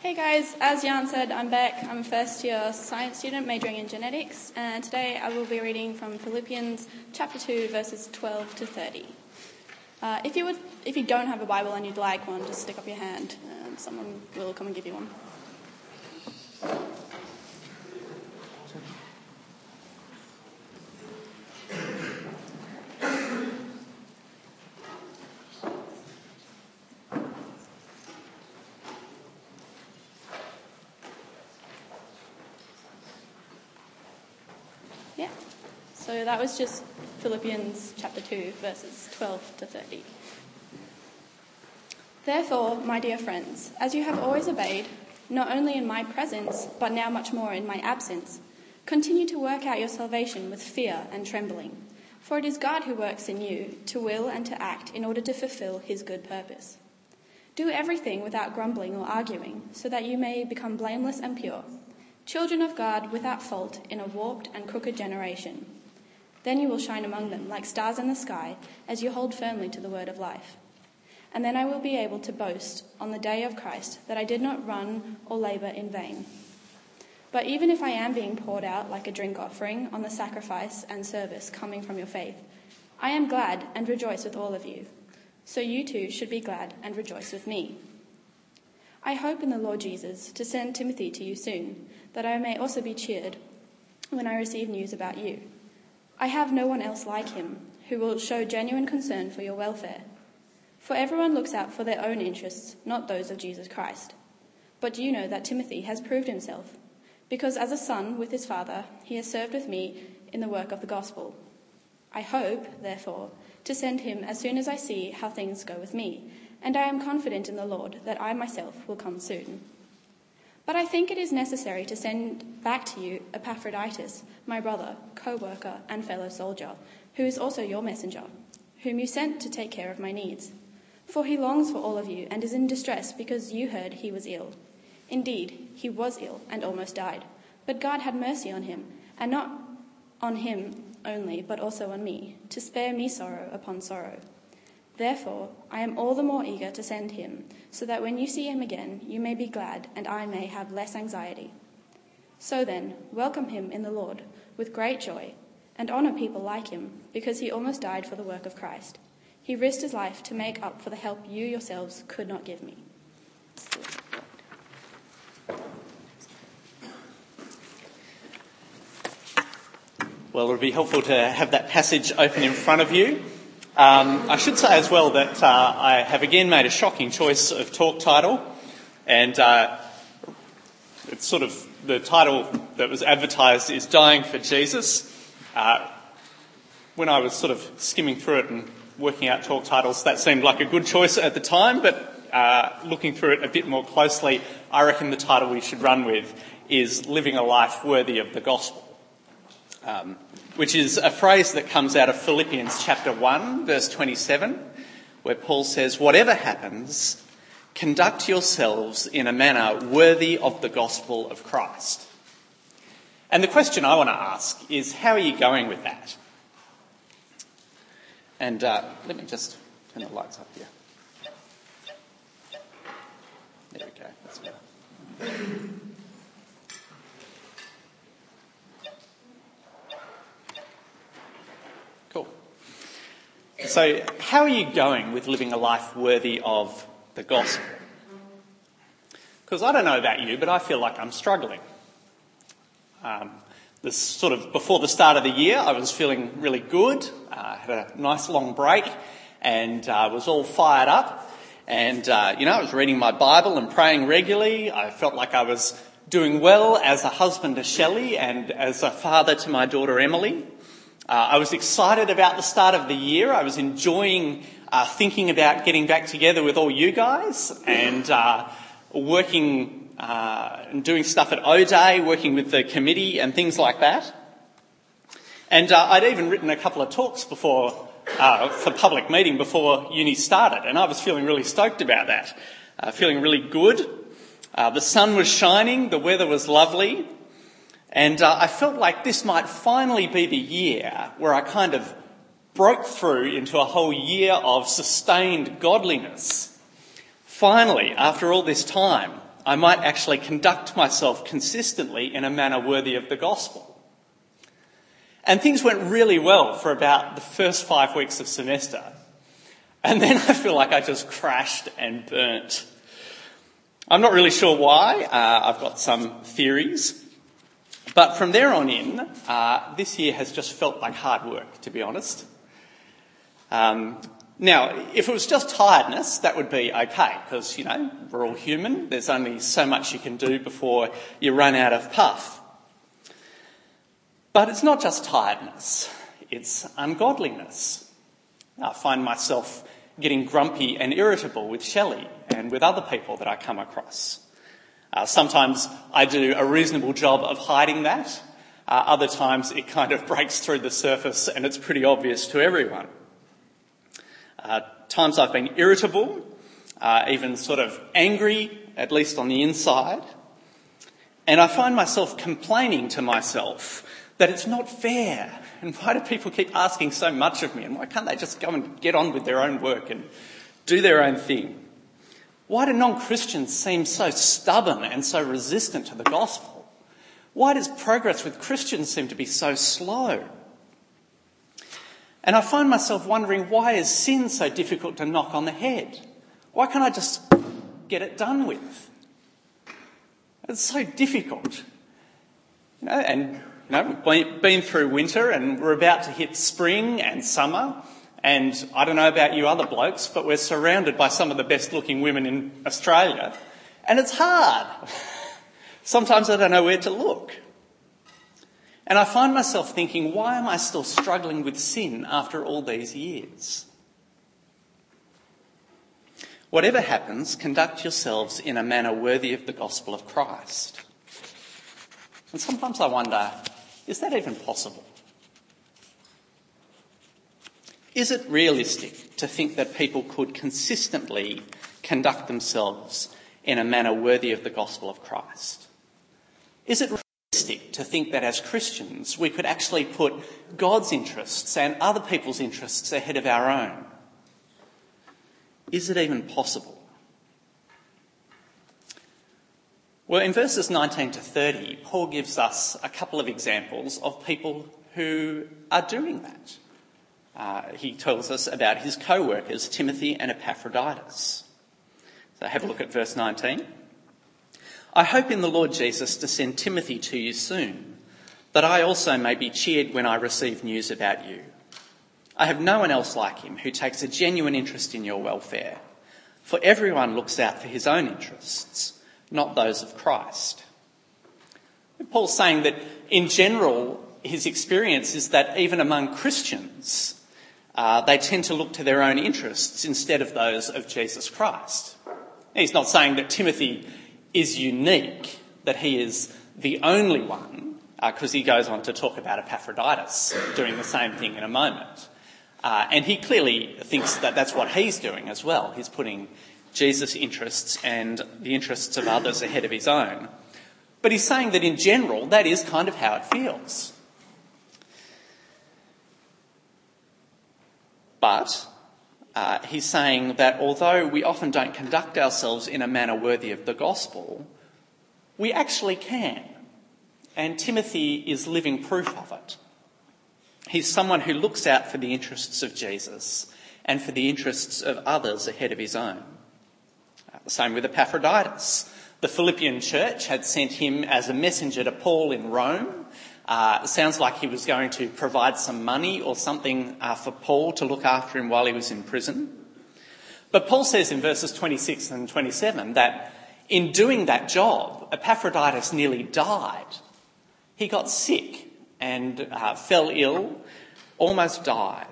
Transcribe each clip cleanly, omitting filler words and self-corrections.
Hey guys, as Jan said, I'm back. I'm a first year science student majoring in genetics, and today I will be reading from Philippians chapter 2 verses 12 to 30. If you don't have a Bible and you'd like one, just stick up your hand and someone will come and give you one. Yeah, so that was just Philippians chapter 2 verses 12 to 30. Therefore, my dear friends, as you have always obeyed, not only in my presence, but now much more in my absence, continue to work out your salvation with fear and trembling. For it is God who works in you to will and to act in order to fulfill his good purpose. Do everything without grumbling or arguing, so that you may become blameless and pure, children of God without fault in a warped and crooked generation. Then you will shine among them like stars in the sky as you hold firmly to the word of life. And then I will be able to boast on the day of Christ that I did not run or labour in vain. But even if I am being poured out like a drink offering on the sacrifice and service coming from your faith, I am glad and rejoice with all of you. So you too should be glad and rejoice with me. I hope in the Lord Jesus to send Timothy to you soon, that I may also be cheered when I receive news about you. I have no one else like him who will show genuine concern for your welfare. For everyone looks out for their own interests, not those of Jesus Christ. But you know that Timothy has proved himself, because as a son with his father, he has served with me in the work of the gospel. I hope, therefore, to send him as soon as I see how things go with me, and I am confident in the Lord that I myself will come soon. But I think it is necessary to send back to you Epaphroditus, my brother, co-worker and fellow soldier, who is also your messenger, whom you sent to take care of my needs. For he longs for all of you and is in distress because you heard he was ill. Indeed, he was ill and almost died, but God had mercy on him, and not on him only, but also on me, to spare me sorrow upon sorrow. Therefore, I am all the more eager to send him, so that when you see him again, you may be glad, and I may have less anxiety. So then, welcome him in the Lord with great joy, and honour people like him, because he almost died for the work of Christ. He risked his life to make up for the help you yourselves could not give me. Well, it would be helpful to have that passage open in front of you. I should say as well that I have again made a shocking choice of talk title, and it's sort of the title that was advertised is Dying for Jesus. When I was sort of skimming through it and working out talk titles, that seemed like a good choice at the time, but looking through it a bit more closely, I reckon the title we should run with is Living a Life Worthy of the Gospel. Which is a phrase that comes out of Philippians chapter 1, verse 27, where Paul says, "Whatever happens, conduct yourselves in a manner worthy of the gospel of Christ." And the question I want to ask is, how are you going with that? And let me just turn the lights up here. There we go, that's better. Cool. So, how are you going with living a life worthy of the gospel? Because I don't know about you, but I feel like I'm struggling. This sort of before the start of the year, I was feeling really good. I had a nice long break and was all fired up. And, I was reading my Bible and praying regularly. I felt like I was doing well as a husband to Shelley and as a father to my daughter Emily. I was excited about the start of the year. I was enjoying thinking about getting back together with all you guys and working and doing stuff at O-Day, working with the committee and things like that. And I'd even written a couple of talks for public meeting before uni started, and I was feeling really stoked about that, feeling really good. The sun was shining, the weather was lovely. And I felt like this might finally be the year where I kind of broke through into a whole year of sustained godliness. Finally, after all this time, I might actually conduct myself consistently in a manner worthy of the gospel. And things went really well for about the first 5 weeks of semester. And then I feel like I just crashed and burnt. I'm not really sure why. I've got some theories. But from there on in, this year has just felt like hard work, to be honest. Now, if it was just tiredness, that would be okay, because, we're all human. There's only so much you can do before you run out of puff. But it's not just tiredness, it's ungodliness. I find myself getting grumpy and irritable with Shelley and with other people that I come across. Sometimes I do a reasonable job of hiding that. Other times it kind of breaks through the surface and it's pretty obvious to everyone. Times I've been irritable, even sort of angry, at least on the inside. And I find myself complaining to myself that it's not fair. And why do people keep asking so much of me? And why can't they just go and get on with their own work and do their own thing? Why do non-Christians seem so stubborn and so resistant to the gospel? Why does progress with Christians seem to be so slow? And I find myself wondering, why is sin so difficult to knock on the head? Why can't I just get it done with? It's so difficult. We've been through winter and we're about to hit spring and summer. And I don't know about you other blokes, but we're surrounded by some of the best looking women in Australia. And it's hard. Sometimes I don't know where to look. And I find myself thinking, why am I still struggling with sin after all these years? Whatever happens, conduct yourselves in a manner worthy of the gospel of Christ. And sometimes I wonder, is that even possible? Is it realistic to think that people could consistently conduct themselves in a manner worthy of the gospel of Christ? Is it realistic to think that as Christians we could actually put God's interests and other people's interests ahead of our own? Is it even possible? Well, in verses 19 to 30, Paul gives us a couple of examples of people who are doing that. He tells us about his co-workers, Timothy and Epaphroditus. So have a look at verse 19. I hope in the Lord Jesus to send Timothy to you soon, that I also may be cheered when I receive news about you. I have no one else like him who takes a genuine interest in your welfare, for everyone looks out for his own interests, not those of Christ. Paul's saying that in general, his experience is that even among Christians, they tend to look to their own interests instead of those of Jesus Christ. He's not saying that Timothy is unique, that he is the only one, because he goes on to talk about Epaphroditus doing the same thing in a moment. And he clearly thinks that that's what he's doing as well. He's putting Jesus' interests and the interests of others ahead of his own. But he's saying that in general, that is kind of how it feels. But he's saying that although we often don't conduct ourselves in a manner worthy of the gospel, we actually can. And Timothy is living proof of it. He's someone who looks out for the interests of Jesus and for the interests of others ahead of his own. The same with Epaphroditus. The Philippian church had sent him as a messenger to Paul in Rome. It sounds like he was going to provide some money or something for Paul to look after him while he was in prison. But Paul says in verses 26 and 27 that in doing that job, Epaphroditus nearly died. He got sick and fell ill, almost died.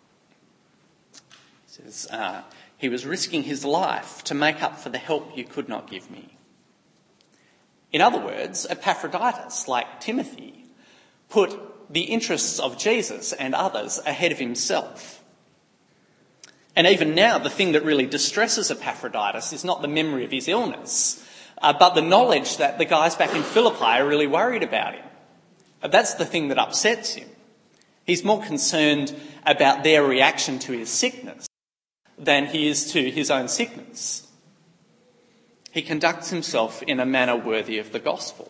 He says, he was risking his life to make up for the help you could not give me. In other words, Epaphroditus, like Timothy, put the interests of Jesus and others ahead of himself. And even now, the thing that really distresses Epaphroditus is not the memory of his illness, but the knowledge that the guys back in Philippi are really worried about him. That's the thing that upsets him. He's more concerned about their reaction to his sickness than he is to his own sickness. he conducts himself in a manner worthy of the gospel.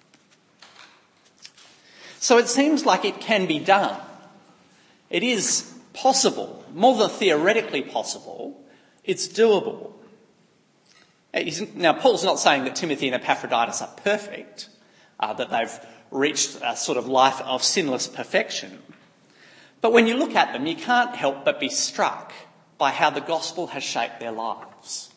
So it seems like it can be done. It is possible, more than theoretically possible. It's doable. Now, Paul's not saying that Timothy and Epaphroditus are perfect, that they've reached a sort of life of sinless perfection. But when you look at them, you can't help but be struck by how the gospel has shaped their lives.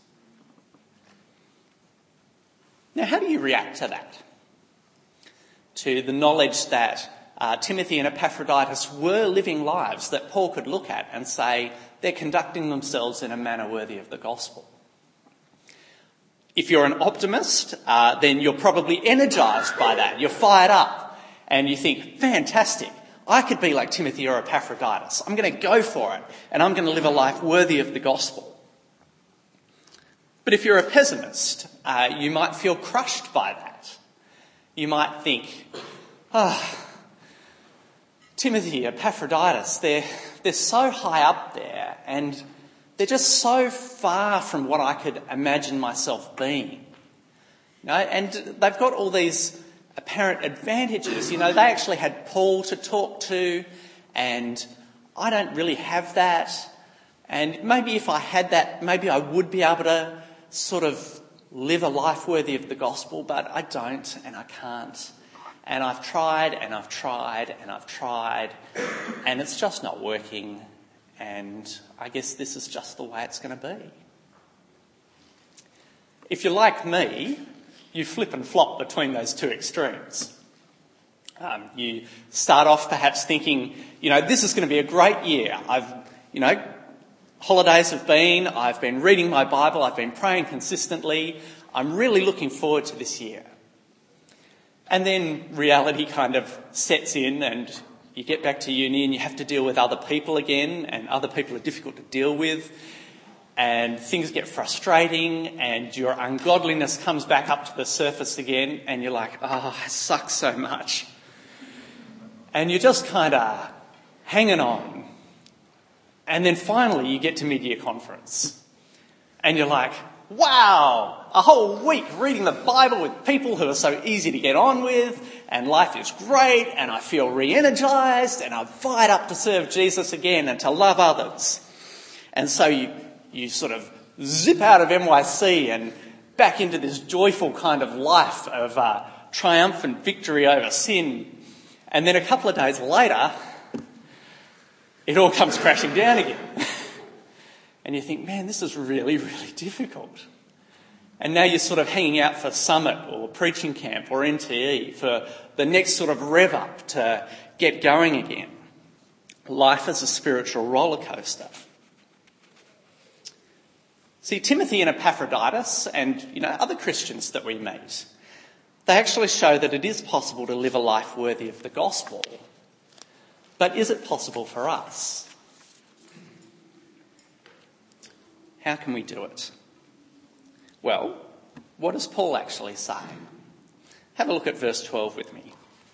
Now, how do you react to that? To the knowledge that Timothy and Epaphroditus were living lives that Paul could look at and say they're conducting themselves in a manner worthy of the gospel. If you're an optimist, then you're probably energised by that. You're fired up and you think, fantastic, I could be like Timothy or Epaphroditus. I'm going to go for it and I'm going to live a life worthy of the gospel. But if you're a pessimist, you might feel crushed by that. You might think, Timothy, Epaphroditus, they're so high up there and they're just so far from what I could imagine myself being. And they've got all these apparent advantages. They actually had Paul to talk to, and I don't really have that. And maybe if I had that, maybe I would be able to sort of live a life worthy of the gospel, but I don't and I can't. And I've tried and I've tried and I've tried, and it's just not working. And I guess this is just the way it's going to be. If you're like me, you flip and flop between those two extremes. You start off perhaps thinking, this is going to be a great year. Holidays have been, I've been reading my Bible, I've been praying consistently. I'm really looking forward to this year. And then reality kind of sets in and you get back to uni and you have to deal with other people again, and other people are difficult to deal with, and things get frustrating and your ungodliness comes back up to the surface again and you're like, it sucks so much. And you're just kind of hanging on. And then finally you get to mid-year conference and you're like, wow, a whole week reading the Bible with people who are so easy to get on with, and life is great, and I feel re-energised, and I'm fired up to serve Jesus again and to love others. And so you sort of zip out of NYC and back into this joyful kind of life of triumphant victory over sin. And then a couple of days later, it all comes crashing down again. And you think, man, this is really, really difficult. And now you're sort of hanging out for Summit or Preaching Camp or NTE for the next sort of rev up to get going again. Life is a spiritual roller coaster. See, Timothy and Epaphroditus and, other Christians that we meet, they actually show that it is possible to live a life worthy of the gospel. But is it possible for us? How can we do it? Well, what does Paul actually say? Have a look at verse 12 with me.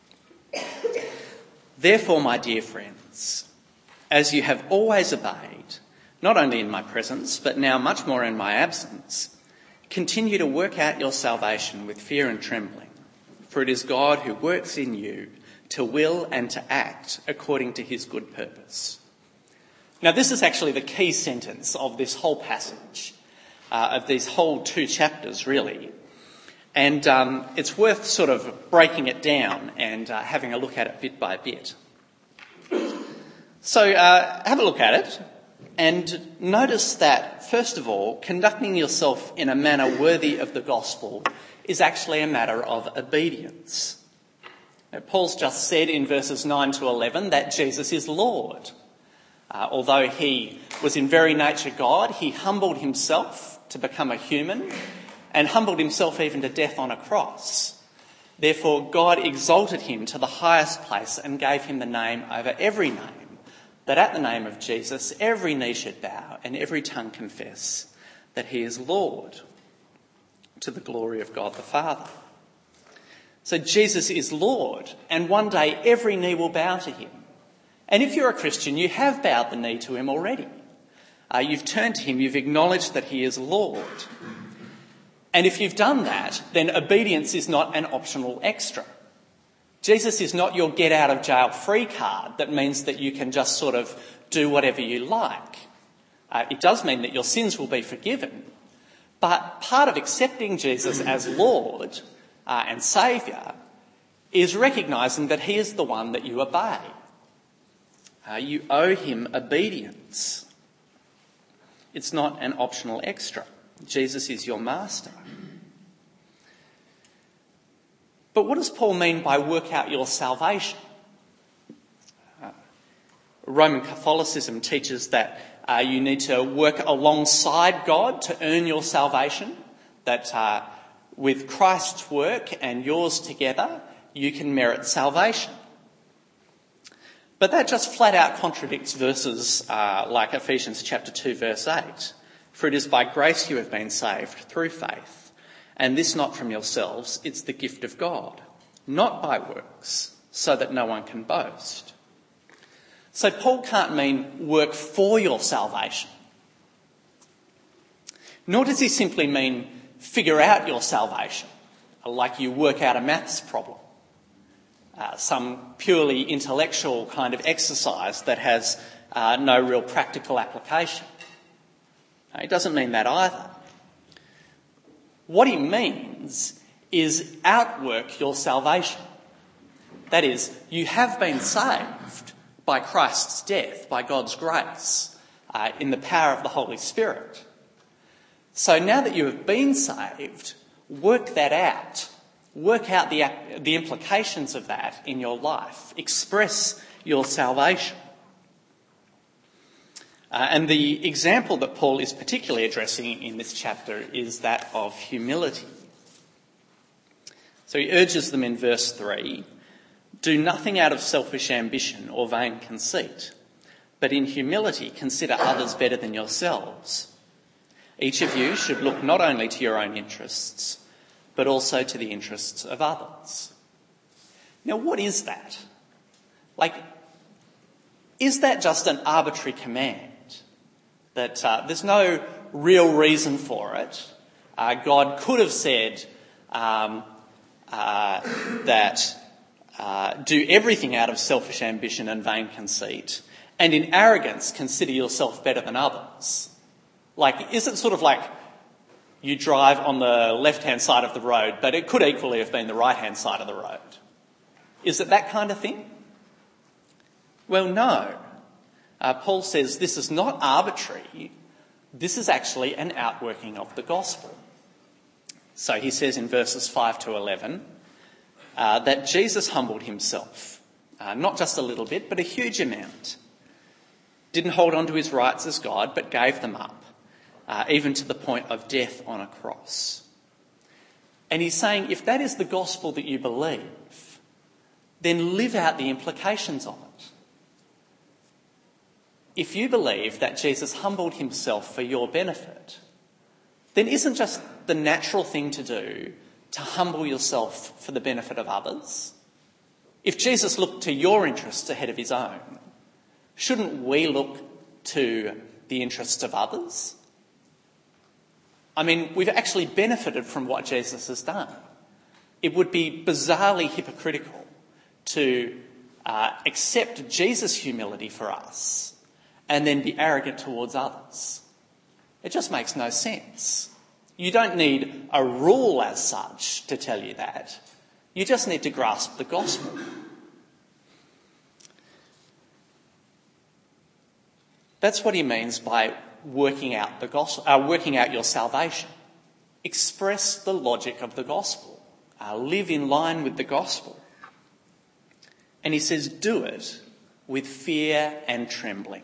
Therefore, my dear friends, as you have always obeyed, not only in my presence, but now much more in my absence, continue to work out your salvation with fear and trembling, for it is God who works in you to will and to act according to his good purpose. Now, this is actually the key sentence of this whole passage, of these whole 2 chapters, really. And it's worth sort of breaking it down and having a look at it bit by bit. So have a look at it and notice that, first of all, conducting yourself in a manner worthy of the gospel is actually a matter of obedience. Now, Paul's just said in verses 9 to 11 that Jesus is Lord. Although he was in very nature God, he humbled himself to become a human and humbled himself even to death on a cross. Therefore, God exalted him to the highest place and gave him the name over every name, that at the name of Jesus every knee should bow and every tongue confess that he is Lord, to the glory of God the Father. So Jesus is Lord, and one day every knee will bow to him. And if you're a Christian, you have bowed the knee to him already. You've turned to him, you've acknowledged that he is Lord. And if you've done that, then obedience is not an optional extra. Jesus is not your get out of jail free card that means that you can just sort of do whatever you like. It does mean that your sins will be forgiven. But part of accepting Jesus as Lord and Saviour is recognising that he is the one that you obey. You owe him obedience. It's not an optional extra. Jesus is your master. But what does Paul mean by work out your salvation? Roman Catholicism teaches that you need to work alongside God to earn your salvation, that with Christ's work and yours together, you can merit salvation. But that just flat out contradicts verses like Ephesians chapter 2 verse 8. For it is by grace you have been saved through faith, and this not from yourselves, it's the gift of God, not by works, so that no one can boast. So Paul can't mean work for your salvation. Nor does he simply mean figure out your salvation, like you work out a maths problem. Some purely intellectual kind of exercise that has no real practical application. It doesn't mean that either. What he means is outwork your salvation. That is, you have been saved by Christ's death, by God's grace, in the power of the Holy Spirit. So now that you have been saved, work that out. Work out the implications of that in your life. Express your salvation. And the example that Paul is particularly addressing in this chapter is that of humility. So he urges them in verse 3, do nothing out of selfish ambition or vain conceit, but in humility consider others better than yourselves. Each of you should look not only to your own interests, but also to the interests of others. Now, what is that? Is that just an arbitrary command? That there's no real reason for it. God could have said that do everything out of selfish ambition and vain conceit, and in arrogance consider yourself better than others. Is it sort of like you drive on the left-hand side of the road, but it could equally have been the right-hand side of the road? Is it that kind of thing? Well, no. Paul says this is not arbitrary. This is actually an outworking of the gospel. So he says in verses 5 to 11 that Jesus humbled himself, not just a little bit, but a huge amount. Didn't hold on to his rights as God, but gave them up, even to the point of death on a cross. And he's saying if that is the gospel that you believe, then live out the implications of it. If you believe that Jesus humbled himself for your benefit, then isn't just the natural thing to do to humble yourself for the benefit of others? If Jesus looked to your interests ahead of his own, shouldn't we look to the interests of others? I mean, we've actually benefited from what Jesus has done. It would be bizarrely hypocritical to accept Jesus' humility for us and then be arrogant towards others. It just makes no sense. You don't need a rule as such to tell you that. You just need to grasp the gospel. That's what he means by working out the gospel, working out your salvation. Express the logic of the gospel. Live in line with the gospel. And he says, do it with fear and trembling.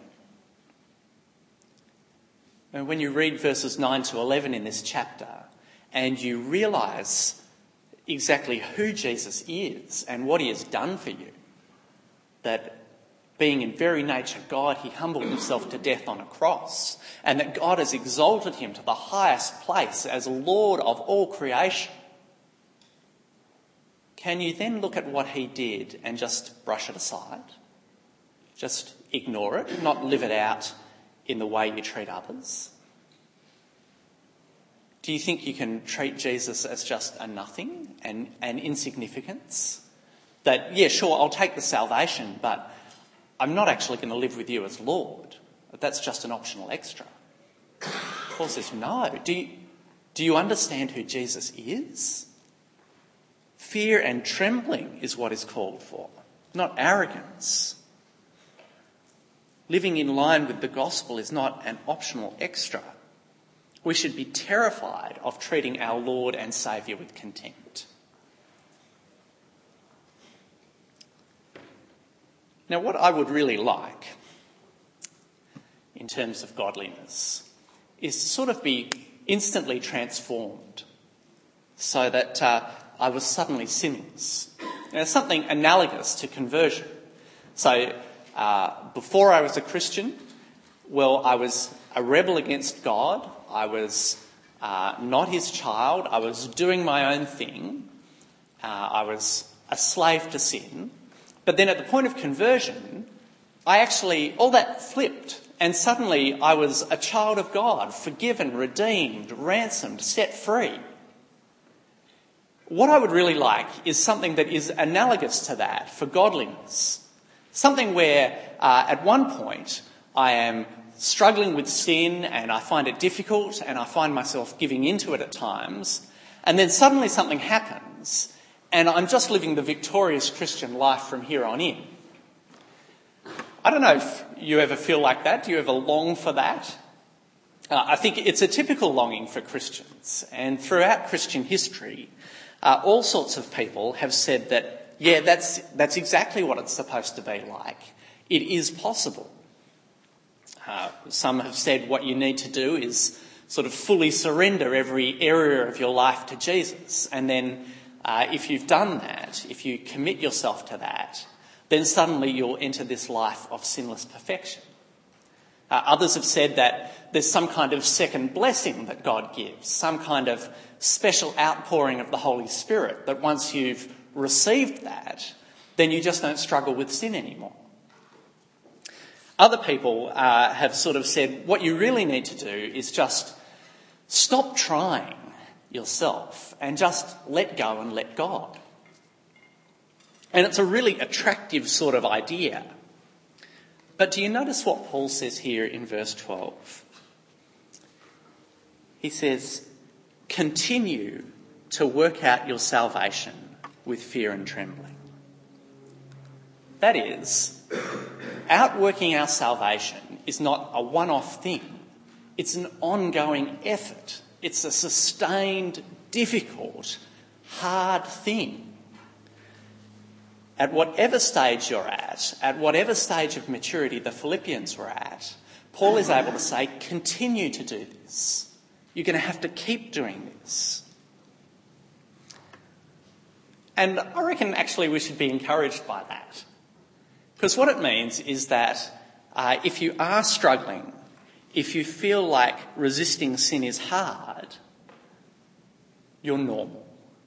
And when you read verses 9 to 11 in this chapter and you realise exactly who Jesus is and what he has done for you, that being in very nature God, he humbled himself to death on a cross, and that God has exalted him to the highest place as Lord of all creation, can you then look at what he did and just brush it aside? Just ignore it, not live it out in the way you treat others? Do you think you can treat Jesus as just a nothing and an insignificance? That, yeah, sure, I'll take the salvation, but I'm not actually going to live with you as Lord. That's just an optional extra. Paul says, no. Do you understand who Jesus is? Fear and trembling is what is called for, not arrogance. Living in line with the gospel is not an optional extra. We should be terrified of treating our Lord and Saviour with contempt. Now, what I would really like in terms of godliness is to sort of be instantly transformed so that I was suddenly sinless. Now, something analogous to conversion. So before I was a Christian, well, I was a rebel against God. I was not his child. I was doing my own thing. I was a slave to sin. But then at the point of conversion, all that flipped. And suddenly I was a child of God, forgiven, redeemed, ransomed, set free. What I would really like is something that is analogous to that for godliness. Something where at one point I am struggling with sin and I find it difficult and I find myself giving into it at times. And then suddenly something happens and I'm just living the victorious Christian life from here on in. I don't know if you ever feel like that. Do you ever long for that? I think it's a typical longing for Christians. And throughout Christian history, all sorts of people have said that, yeah, that's exactly what it's supposed to be like. It is possible. Some have said what you need to do is sort of fully surrender every area of your life to Jesus. And then if you've done that, if you commit yourself to that, then suddenly you'll enter this life of sinless perfection. Others have said that there's some kind of second blessing that God gives, some kind of special outpouring of the Holy Spirit, that once you've received that, then you just don't struggle with sin anymore. Other people have sort of said what you really need to do is just stop trying yourself and just let go and let God. And it's a really attractive sort of idea. But do you notice what Paul says here in verse 12? He says, continue to work out your salvation with fear and trembling. That is, outworking our salvation is not a one-off thing. It's an ongoing effort. It's a sustained, difficult, hard thing. At whatever stage you're at whatever stage of maturity the Philippians were at, Paul is able to say, continue to do this. You're going to have to keep doing this. And I reckon actually we should be encouraged by that. Because what it means is that if you are struggling, if you feel like resisting sin is hard, you're normal.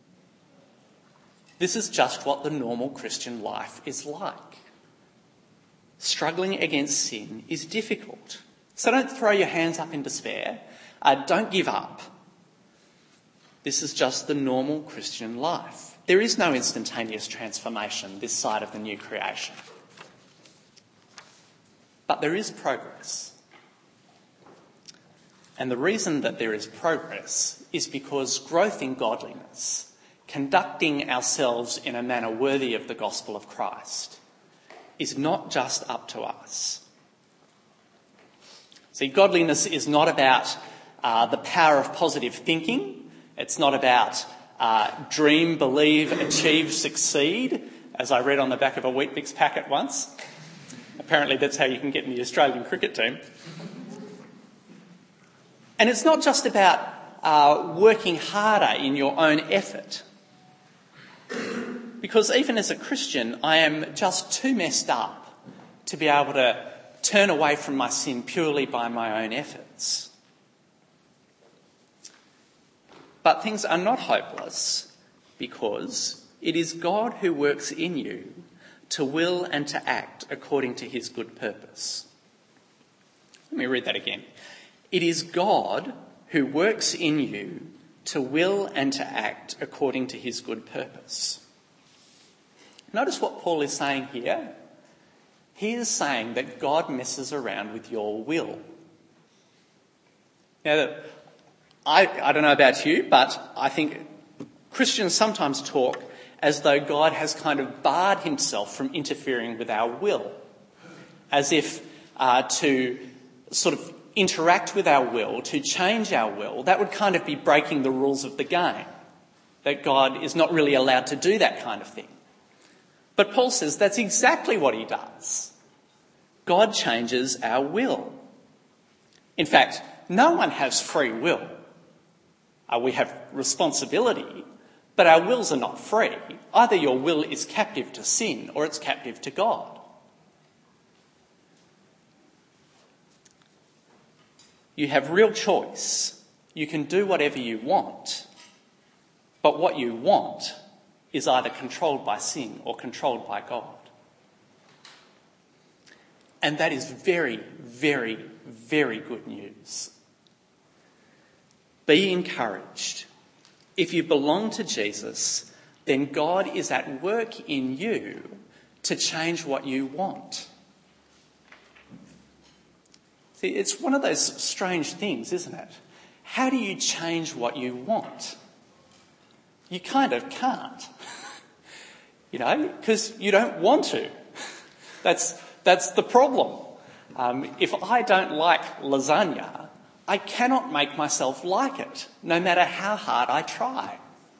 This is just what the normal Christian life is like. Struggling against sin is difficult. So don't throw your hands up in despair. Don't give up. This is just the normal Christian life. There is no instantaneous transformation this side of the new creation. But there is progress. And the reason that there is progress is because growth in godliness, conducting ourselves in a manner worthy of the gospel of Christ, is not just up to us. See, godliness is not about the power of positive thinking. It's not about dream, believe, achieve, succeed, as I read on the back of a Weet-Bix packet once. Apparently that's how you can get in the Australian cricket team. And it's not just about working harder in your own effort. Because even as a Christian, I am just too messed up to be able to turn away from my sin purely by my own efforts. But things are not hopeless because it is God who works in you to will and to act according to his good purpose. Let me read that again. It is God who works in you to will and to act according to his good purpose. Notice what Paul is saying here. He is saying that God messes around with your will. Now, I don't know about you, but I think Christians sometimes talk as though God has kind of barred himself from interfering with our will, as if to sort of interact with our will, to change our will, that would kind of be breaking the rules of the game, that God is not really allowed to do that kind of thing. But Paul says that's exactly what he does. God changes our will. In fact, no one has free will. We have responsibility, but our wills are not free. Either your will is captive to sin or it's captive to God. You have real choice. You can do whatever you want, but what you want is either controlled by sin or controlled by God. And that is very, very, very good news. Be encouraged. If you belong to Jesus, then God is at work in you to change what you want. See, it's one of those strange things, isn't it? How do you change what you want? You kind of can't, because you don't want to. That's the problem. If I don't like lasagna, I cannot make myself like it, no matter how hard I try.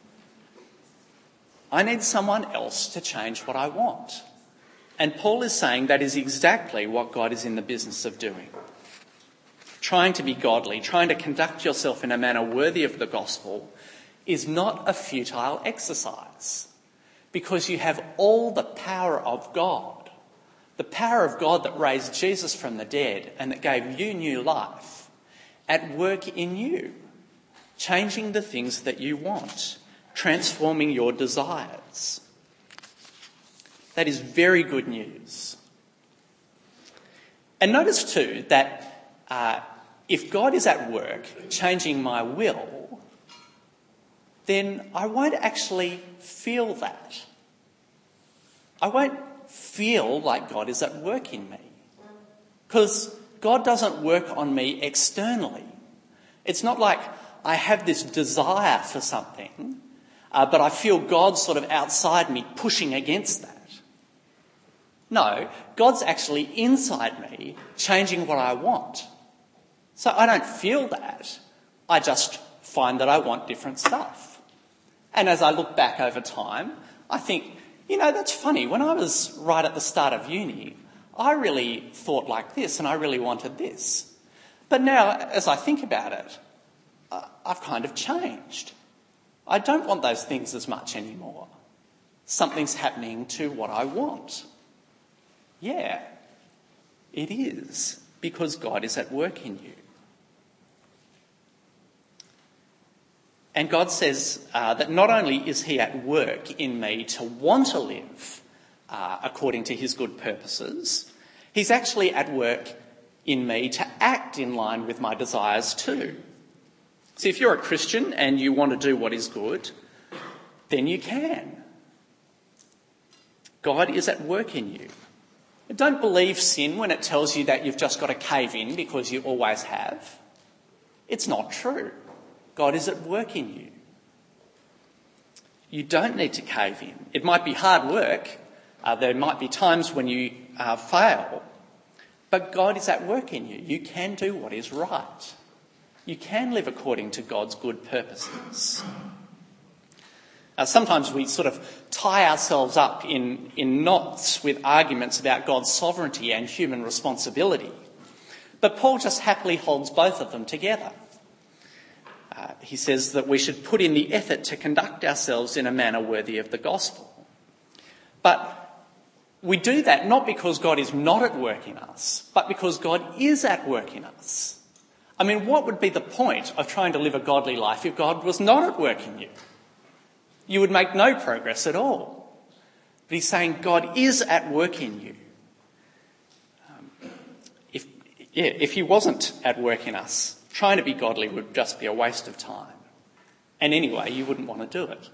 I need someone else to change what I want. And Paul is saying that is exactly what God is in the business of doing. Trying to be godly, trying to conduct yourself in a manner worthy of the gospel is not a futile exercise, because you have all the power of God, the power of God that raised Jesus from the dead and that gave you new life, at work in you, changing the things that you want, transforming your desires. That is very good news. And notice too that if God is at work changing my will, then I won't actually feel that. I won't feel like God is at work in me, because God doesn't work on me externally. It's not like I have this desire for something, but I feel God sort of outside me pushing against that. No, God's actually inside me changing what I want. So I don't feel that. I just find that I want different stuff. And as I look back over time, I think, that's funny. When I was right at the start of uni, I really thought like this and I really wanted this. But now, as I think about it, I've kind of changed. I don't want those things as much anymore. Something's happening to what I want. Yeah, it is, because God is at work in you. And God says that not only is he at work in me to want to live according to his good purposes, he's actually at work in me to act in line with my desires too. See, if you're a Christian and you want to do what is good, then you can. God is at work in you. Don't believe sin when it tells you that you've just got to cave in because you always have. It's not true. God is at work in you. You don't need to cave in. It might be hard work. There might be times when you fail. But God is at work in you. You can do what is right. You can live according to God's good purposes. Sometimes we sort of tie ourselves up in knots with arguments about God's sovereignty and human responsibility. But Paul just happily holds both of them together. He says that we should put in the effort to conduct ourselves in a manner worthy of the gospel. But we do that not because God is not at work in us, but because God is at work in us. I mean, what would be the point of trying to live a godly life if God was not at work in you? You would make no progress at all. But he's saying God is at work in you. If he wasn't at work in us, Trying to be godly would just be a waste of time. And anyway, you wouldn't want to do it.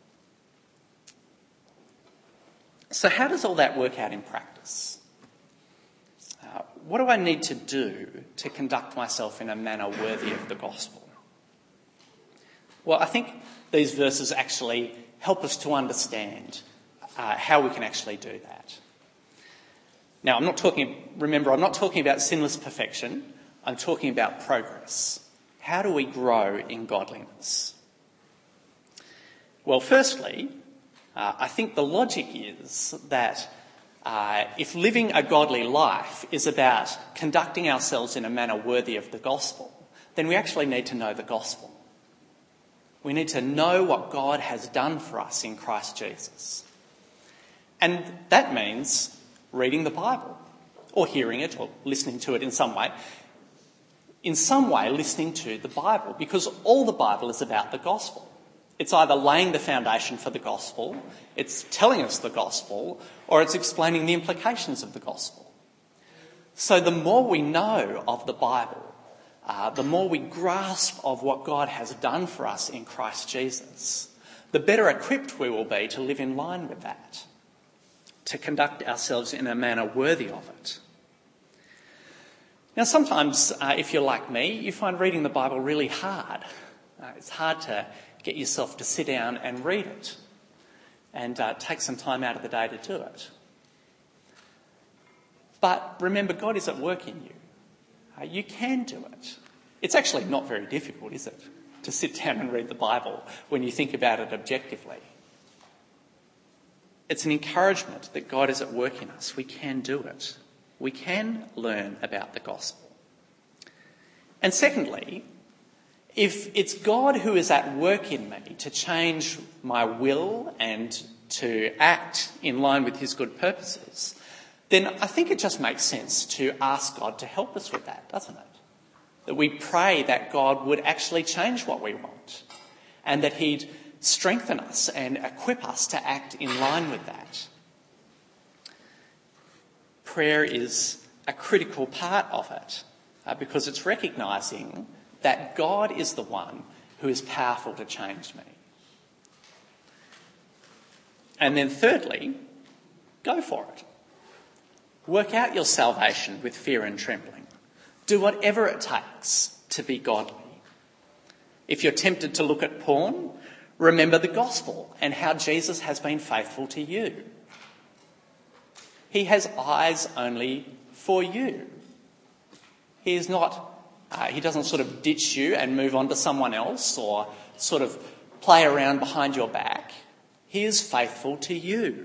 So how does all that work out in practice? What do I need to do to conduct myself in a manner worthy of the gospel? Well, I think these verses actually help us to understand how we can actually do that. Now, I'm not talking about sinless perfection. I'm talking about progress. How do we grow in godliness? Well, firstly, I think the logic is that if living a godly life is about conducting ourselves in a manner worthy of the gospel, then we actually need to know the gospel. We need to know what God has done for us in Christ Jesus. And that means reading the Bible, or hearing it, or listening to it in some way. In some way, listening to the Bible, because all the Bible is about the gospel. It's either laying the foundation for the gospel, it's telling us the gospel, or it's explaining the implications of the gospel. So the more we know of the Bible, the more we grasp of what God has done for us in Christ Jesus, the better equipped we will be to live in line with that, to conduct ourselves in a manner worthy of it. Now, sometimes, if you're like me, you find reading the Bible really hard. It's hard to get yourself to sit down and read it and take some time out of the day to do it. But remember, God is at work in you. You can do it. It's actually not very difficult, is it, to sit down and read the Bible when you think about it objectively. It's an encouragement that God is at work in us. We can do it. We can learn about the gospel. And secondly, if it's God who is at work in me to change my will and to act in line with his good purposes, then I think it just makes sense to ask God to help us with that, doesn't it? That we pray that God would actually change what we want and that he'd strengthen us and equip us to act in line with that. Prayer is a critical part of it because it's recognising that God is the one who is powerful to change me. And then thirdly, go for it. Work out your salvation with fear and trembling. Do whatever it takes to be godly. If you're tempted to look at porn, remember the gospel and how Jesus has been faithful to you. He has eyes only for you. He doesn't sort of ditch you and move on to someone else or sort of play around behind your back. He is faithful to you.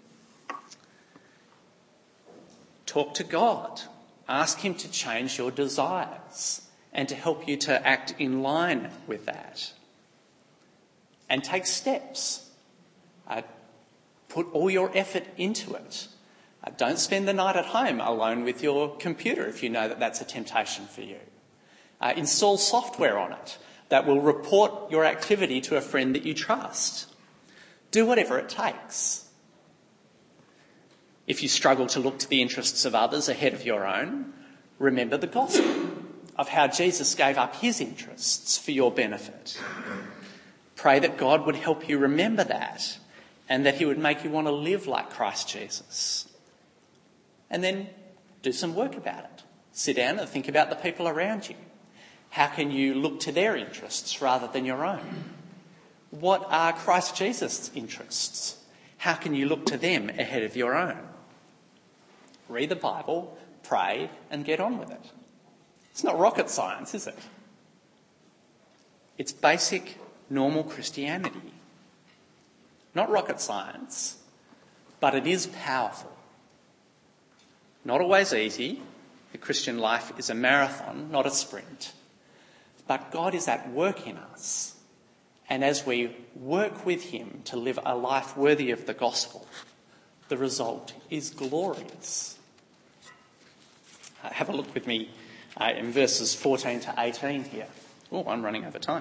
Talk to God. Ask him to change your desires and to help you to act in line with that. And take steps. Put all your effort into it. Don't spend the night at home alone with your computer if you know that that's a temptation for you. Install software on it that will report your activity to a friend that you trust. Do whatever it takes. If you struggle to look to the interests of others ahead of your own, remember the gospel of how Jesus gave up his interests for your benefit. Pray that God would help you remember that and that he would make you want to live like Christ Jesus. And then do some work about it. Sit down and think about the people around you. How can you look to their interests rather than your own? What are Christ Jesus' interests? How can you look to them ahead of your own? Read the Bible, pray, and get on with it. It's not rocket science, is it? It's basic, normal Christianity. Not rocket science, but it is powerful. Not always easy. The Christian life is a marathon, not a sprint. But God is at work in us. And as we work with him to live a life worthy of the gospel, the result is glorious. Have a look with me in verses 14 to 18 here. Oh, I'm running over time.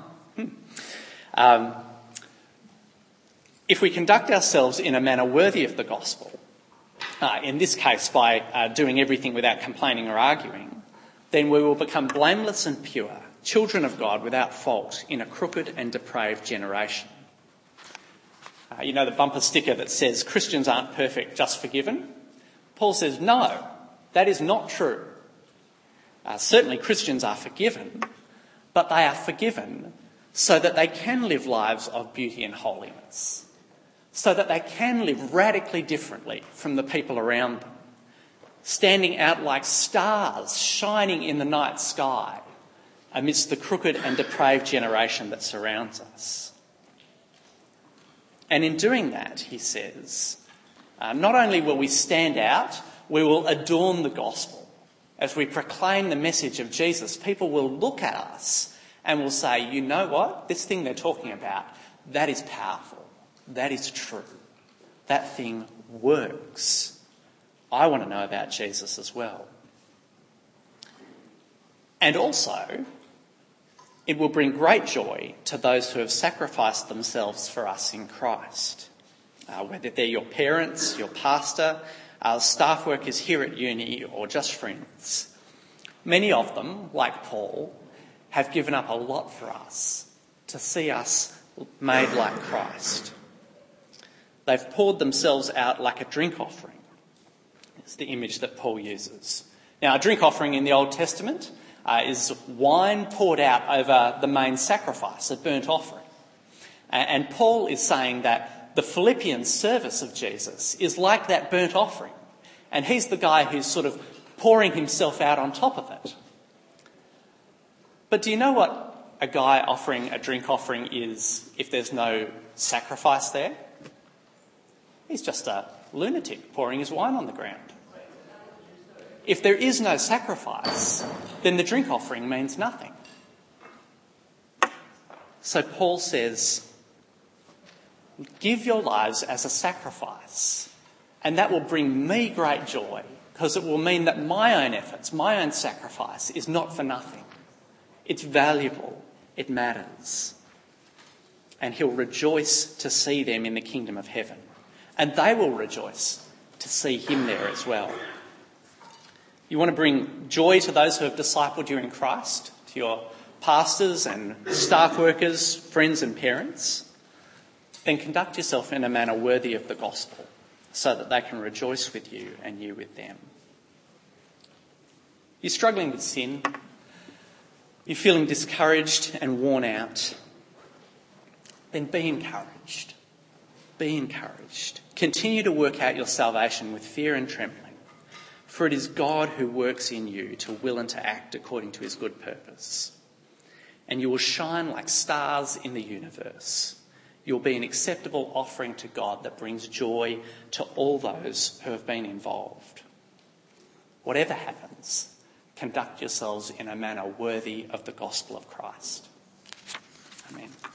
If we conduct ourselves in a manner worthy of the gospel, in this case by doing everything without complaining or arguing, then we will become blameless and pure, children of God without fault in a crooked and depraved generation. You know the bumper sticker that says Christians aren't perfect, just forgiven? Paul says no, that is not true. Certainly Christians are forgiven, but they are forgiven so that they can live lives of beauty and holiness, so that they can live radically differently from the people around them, standing out like stars shining in the night sky amidst the crooked and depraved generation that surrounds us. And in doing that, he says, not only will we stand out, we will adorn the gospel. As we proclaim the message of Jesus, people will look at us and will say, you know what? This thing they're talking about, that is powerful. That is true. That thing works. I want to know about Jesus as well. And also, it will bring great joy to those who have sacrificed themselves for us in Christ. Whether they're your parents, your pastor, staff workers here at uni, or just friends. Many of them, like Paul, have given up a lot for us to see us made like Christ. They've poured themselves out like a drink offering. It's the image that Paul uses. Now, a drink offering in the Old Testament is wine poured out over the main sacrifice, a burnt offering. And Paul is saying that the Philippian service of Jesus is like that burnt offering. And he's the guy who's sort of pouring himself out on top of it. But do you know what a guy offering a drink offering is if there's no sacrifice there? He's just a lunatic pouring his wine on the ground. If there is no sacrifice, then the drink offering means nothing. So Paul says, give your lives as a sacrifice, and that will bring me great joy, because it will mean that my own efforts, my own sacrifice is not for nothing. It's valuable. It matters. And he'll rejoice to see them in the kingdom of heaven. And they will rejoice to see him there as well. You want to bring joy to those who have discipled you in Christ, to your pastors and staff workers, friends and parents? Then conduct yourself in a manner worthy of the gospel, so that they can rejoice with you and you with them. You're struggling with sin. You're feeling discouraged and worn out. Then be encouraged. Be encouraged. Continue to work out your salvation with fear and trembling. For it is God who works in you to will and to act according to his good purpose. And you will shine like stars in the universe. You'll be an acceptable offering to God that brings joy to all those who have been involved. Whatever happens, conduct yourselves in a manner worthy of the gospel of Christ. Amen.